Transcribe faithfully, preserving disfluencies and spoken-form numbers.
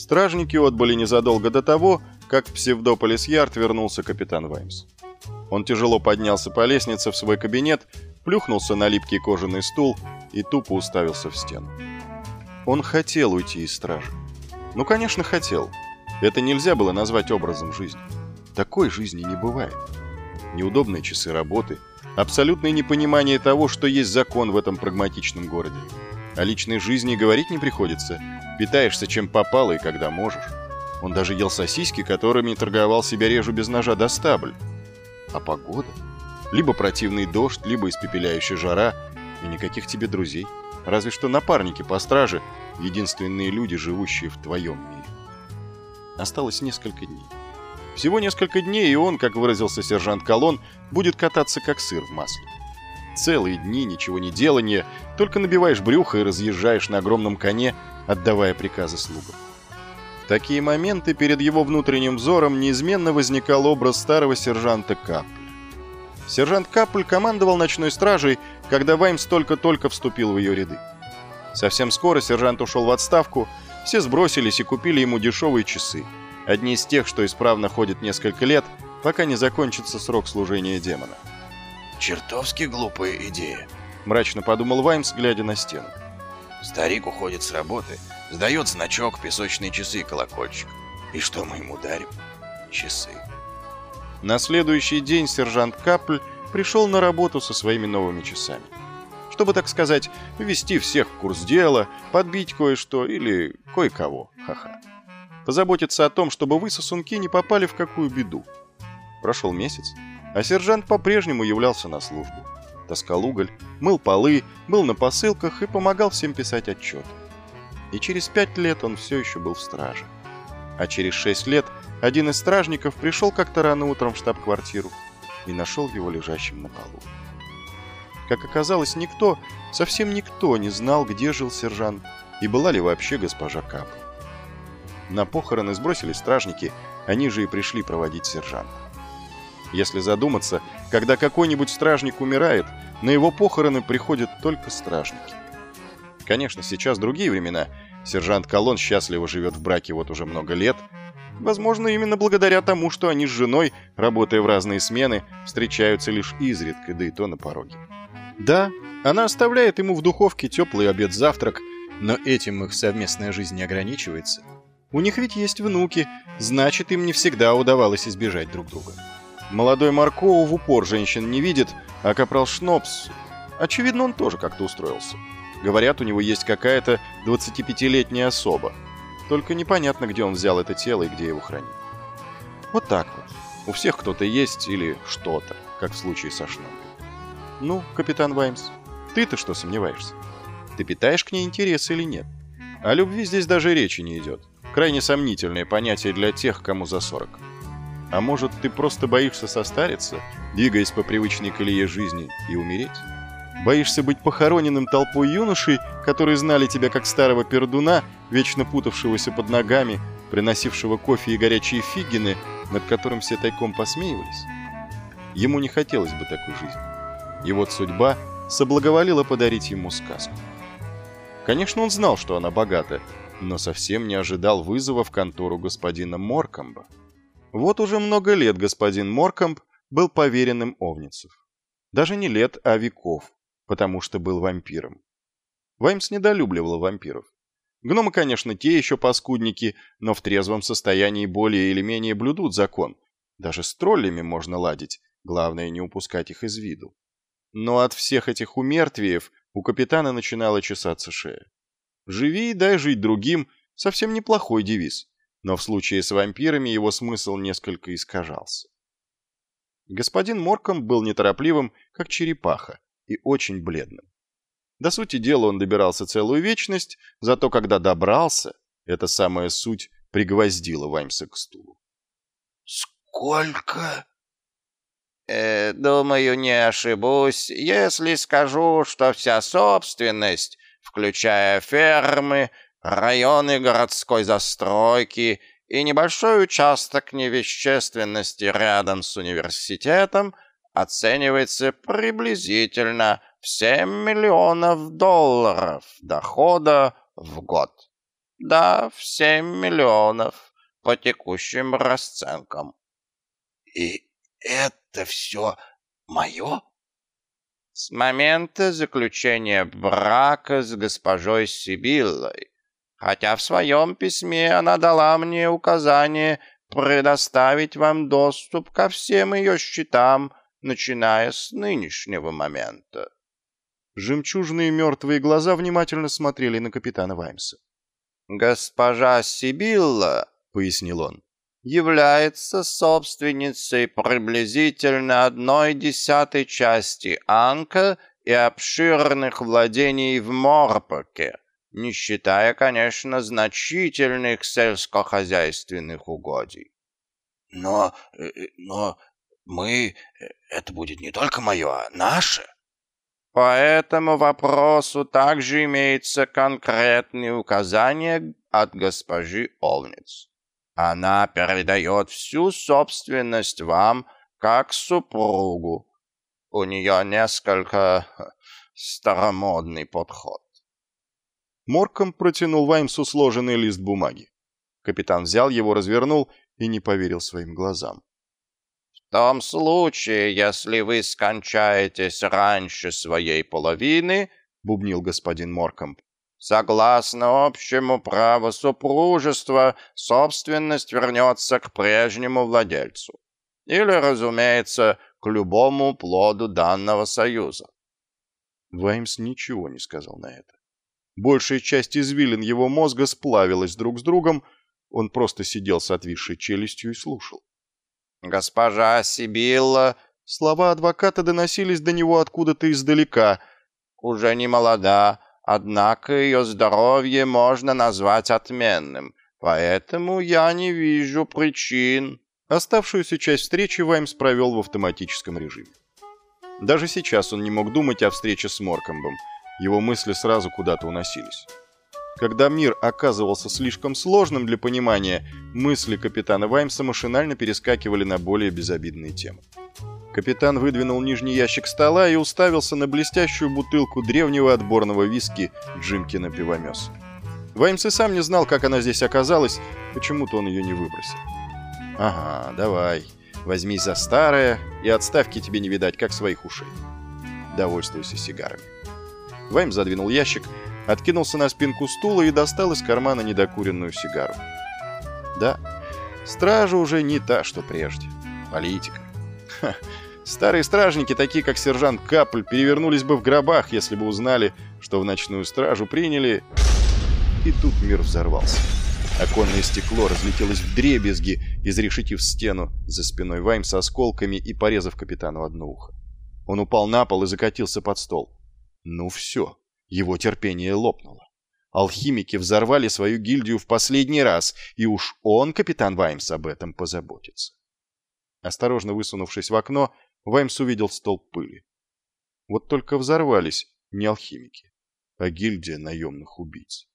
Стражники отбыли незадолго до того, как в Псевдополис-Ярд вернулся капитан Ваймс. Он тяжело поднялся по лестнице в свой кабинет, плюхнулся на липкий кожаный стул и тупо уставился в стену. Он хотел уйти из стражи. Ну, конечно, хотел. Это нельзя было назвать образом жизни. Такой жизни не бывает. Неудобные часы работы, абсолютное непонимание того, что есть закон в этом прагматичном городе. О личной жизни говорить не приходится. Питаешься чем попало и когда можешь. Он даже ел сосиски, которыми торговал себя режу без ножа до стабль. А погода? Либо противный дождь, либо испепеляющая жара. И никаких тебе друзей. Разве что напарники по страже, единственные люди, живущие в твоем мире. Осталось несколько дней. Всего несколько дней, и он, как выразился сержант Колон, будет кататься как сыр в масле. Целые дни ничего не делания, только набиваешь брюхо и разъезжаешь на огромном коне, отдавая приказы слугам. В такие моменты перед его внутренним взором неизменно возникал образ старого сержанта Капля. Сержант Капль командовал ночной стражей, когда Ваймс только-только вступил в ее ряды. Совсем скоро сержант ушел в отставку, все сбросились и купили ему дешевые часы. Одни из тех, что исправно ходят несколько лет, пока не закончится срок служения демона. «Чертовски глупая идея», — мрачно подумал Ваймс, глядя на стену. «Старик уходит с работы, сдает значок, песочные часы и колокольчик. И что мы ему дарим? Часы». На следующий день сержант Капль пришел на работу со своими новыми часами. Чтобы, так сказать, ввести всех в курс дела, подбить кое-что или кое-кого, ха-ха. Позаботиться о том, чтобы вы, сосунки, не попали в какую беду. Прошел месяц, а сержант по-прежнему являлся на службу. Таскал уголь, мыл полы, был на посылках и помогал всем писать отчеты. И через пять лет он все еще был в страже. А через шесть лет один из стражников пришел как-то рано утром в штаб-квартиру и нашел его лежащим на полу. Как оказалось, никто, совсем никто не знал, где жил сержант и была ли вообще госпожа Капль. На похороны сбросились стражники, они же и пришли проводить сержанта. Если задуматься, когда какой-нибудь стражник умирает, на его похороны приходят только стражники. Конечно, сейчас другие времена. Сержант Колон счастливо живет в браке вот уже много лет. Возможно, именно благодаря тому, что они с женой, работая в разные смены, встречаются лишь изредка, да и то на пороге. Да, она оставляет ему в духовке теплый обед-завтрак, но этим их совместная жизнь не ограничивается. У них ведь есть внуки, значит, им не всегда удавалось избежать друг друга. Молодой Марко в упор женщин не видит, а капрал Шнопс... Очевидно, он тоже как-то устроился. Говорят, у него есть какая-то двадцатипятилетняя особа. Только непонятно, где он взял это тело и где его хранит. Вот так вот. У всех кто-то есть или что-то, как в случае со Шнопом. Ну, капитан Ваймс, ты-то что сомневаешься? Ты питаешь к ней интерес или нет? О любви здесь даже речи не идет. Крайне сомнительное понятие для тех, кому за сорок. А может, ты просто боишься состариться, двигаясь по привычной колее жизни, и умереть? Боишься быть похороненным толпой юношей, которые знали тебя как старого пердуна, вечно путавшегося под ногами, приносившего кофе и горячие фигины, над которым все тайком посмеивались? Ему не хотелось бы такой жизни. И вот судьба соблаговолила подарить ему сказку. Конечно, он знал, что она богата, но совсем не ожидал вызова в контору господина Моркомба. Вот уже много лет господин Моркомб был поверенным Овницев. Даже не лет, а веков, потому что был вампиром. Ваймс недолюбливал вампиров. Гномы, конечно, те еще паскудники, но в трезвом состоянии более или менее блюдут закон. Даже с троллями можно ладить, главное не упускать их из виду. Но от всех этих умертвиев у капитана начинала чесаться шея. «Живи и дай жить другим» — совсем неплохой девиз, но в случае с вампирами его смысл несколько искажался. Господин Моркомб был неторопливым, как черепаха, и очень бледным. До сути дела он добирался целую вечность, зато когда добрался, эта самая суть пригвоздила Ваймса к стулу. «Сколько?» Э, думаю, не ошибусь, если скажу, что вся собственность, включая фермы, районы городской застройки и небольшой участок невещественности рядом с университетом, оценивается приблизительно в семь миллионов долларов дохода в год. Да, в семь миллионов по текущим расценкам. И это все мое? С момента заключения брака с госпожой Сибиллой. Хотя в своем письме она дала мне указание предоставить вам доступ ко всем ее счетам, начиная с нынешнего момента. Жемчужные мертвые глаза внимательно смотрели на капитана Ваймса. «Госпожа Сибилла, — пояснил он, — является собственницей приблизительно одной десятой части Анка и обширных владений в Морпоке, не считая, конечно, значительных сельскохозяйственных угодий». Но, но мы... Это будет не только мое, а наше. По этому вопросу также имеется конкретные указания от госпожи Олниц. Она передает всю собственность вам как супругу. У нее несколько старомодный подход. Морком протянул Ваймсу сложенный лист бумаги. Капитан взял его, развернул и не поверил своим глазам. В том случае, если вы скончаетесь раньше своей половины, — бубнил господин Моркомб, — согласно общему праву супружества, собственность вернется к прежнему владельцу. Или, разумеется, к любому плоду данного союза. Ваймс ничего не сказал на это. Большая часть извилин его мозга сплавилась друг с другом, он просто сидел с отвисшей челюстью и слушал. Госпожа Сибилла, слова адвоката доносились до него откуда-то издалека, уже не молода, однако ее здоровье можно назвать отменным, поэтому я не вижу причин. Оставшуюся часть встречи Ваймс провел в автоматическом режиме. Даже сейчас он не мог думать о встрече с Моркомбом, его мысли сразу куда-то уносились. Когда мир оказывался слишком сложным для понимания, мысли капитана Ваймса машинально перескакивали на более безобидные темы. Капитан выдвинул нижний ящик стола и уставился на блестящую бутылку древнего отборного виски Джимкина Пивомес. Ваймс и сам не знал, как она здесь оказалась, почему-то он ее не выбросил. «Ага, давай, возьмись за старое, и отставки тебе не видать, как своих ушей. Довольствуйся сигарами». Ваймс задвинул ящик, откинулся на спинку стула и достал из кармана недокуренную сигару. Да, стража уже не та, что прежде. Политика. Ха. Старые стражники, такие как сержант Капль, перевернулись бы в гробах, если бы узнали, что в ночную стражу приняли... И тут мир взорвался. Оконное стекло разлетелось вдребезги, изрешетив стену за спиной Ваймса осколками и порезав капитану одно ухо. Он упал на пол и закатился под стол. Ну все. Его терпение лопнуло. Алхимики взорвали свою гильдию в последний раз, и уж он, капитан Ваймс, об этом позаботится. Осторожно высунувшись в окно, Ваймс увидел столб пыли. Вот только взорвались не алхимики, а гильдия наемных убийц.